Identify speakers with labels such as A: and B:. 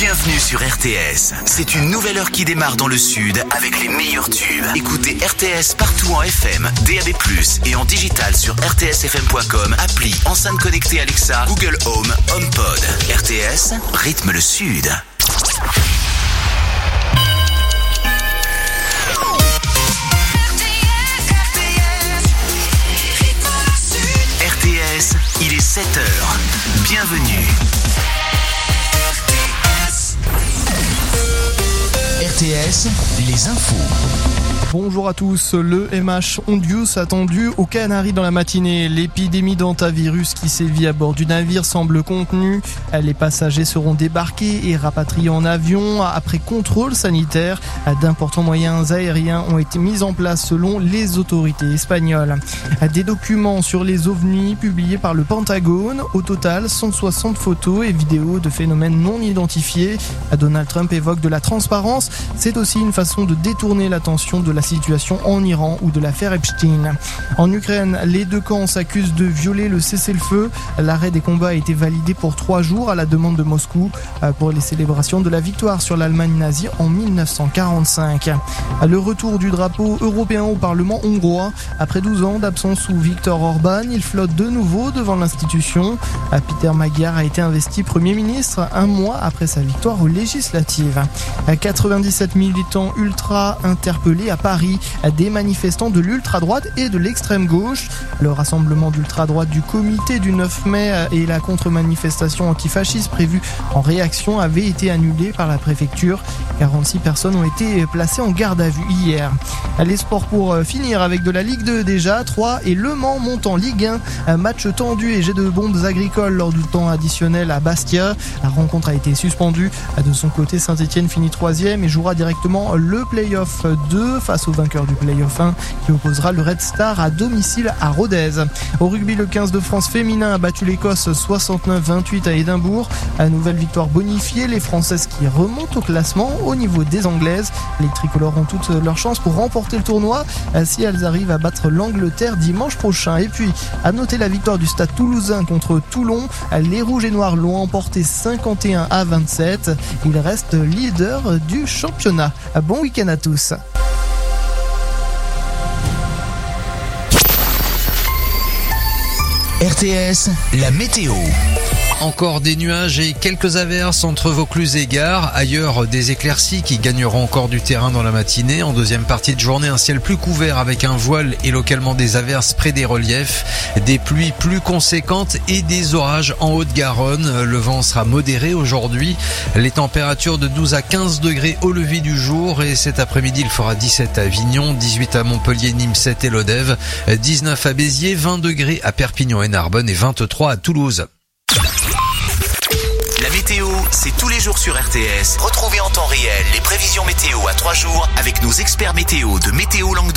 A: Bienvenue sur RTS. C'est une nouvelle heure qui démarre dans le sud avec les meilleurs tubes. Écoutez RTS partout en FM, DAB+, et en digital sur rtsfm.com, appli, enceinte connectée Alexa, Google Home, HomePod. RTS, rythme le sud. RTS, il est 7h. Bienvenue. RTS, les infos.
B: Bonjour à tous. Le MH Ondius attendu aux Canaries dans la matinée. L'épidémie d'hantavirus qui sévit à bord du navire semble contenue. Les passagers seront débarqués et rapatriés en avion après contrôle sanitaire. D'importants moyens aériens ont été mis en place selon les autorités espagnoles. Des documents sur les ovnis publiés par le Pentagone. Au total, 160 photos et vidéos de phénomènes non identifiés. Donald Trump évoque de la transparence. C'est aussi une façon de détourner l'attention de la situation en Iran ou de l'affaire Epstein. En Ukraine, les deux camps s'accusent de violer le cessez-le-feu. L'arrêt des combats a été validé pour 3 jours à la demande de Moscou pour les célébrations de la victoire sur l'Allemagne nazie en 1945. Le retour du drapeau européen au Parlement hongrois. Après 12 ans d'absence sous Viktor Orban, il flotte de nouveau devant l'institution. Peter Magyar a été investi Premier ministre un mois après sa victoire aux législatives. 97 militants ultra interpellés à Paris, des manifestants de l'ultra-droite et de l'extrême gauche. Le rassemblement d'ultra-droite du comité du 9 mai et la contre-manifestation antifasciste prévue en réaction avaient été annulés par la préfecture. 46 personnes ont été placées en garde à vue hier. Les sports pour finir avec de la Ligue 2 déjà. 3 et Le Mans montent en Ligue 1. Un match tendu et jet de bombes agricoles lors du temps additionnel à Bastia. La rencontre a été suspendue. De son côté, Saint-Etienne finit 3e et jouera directement le Play-off 2 face au vainqueur du Play-off 1 qui opposera le Red Star à domicile à Rodez. Au rugby, le 15 de France féminin a battu l'Écosse 69-28 à Édimbourg. Nouvelle victoire bonifiée, les Françaises qui remontent au classement au niveau des Anglaises. Les tricolores ont toutes leurs chances pour remporter le tournoi si elles arrivent à battre l'Angleterre dimanche prochain. Et puis, à noter la victoire du Stade Toulousain contre Toulon. Les Rouges et Noirs l'ont emporté 51-27. Ils restent leaders du championnat. Bon week-end à tous.
A: RTS, la météo.
C: Encore des nuages et quelques averses entre Vaucluse et Gare. Ailleurs, des éclaircies qui gagneront encore du terrain dans la matinée. En deuxième partie de journée, un ciel plus couvert avec un voile et localement des averses près des reliefs. Des pluies plus conséquentes et des orages en Haute-Garonne. Le vent sera modéré aujourd'hui. Les températures de 12 à 15 degrés au lever du jour. Et cet après-midi, il fera 17 à Avignon, 18 à Montpellier, Nîmes 7 et Lodève, 19 à Béziers, 20 degrés à Perpignan et Narbonne et 23 à Toulouse.
A: La météo, c'est tous les jours sur RTS. Retrouvez en temps réel les prévisions météo à 3 jours avec nos experts météo de Météo Languedoc.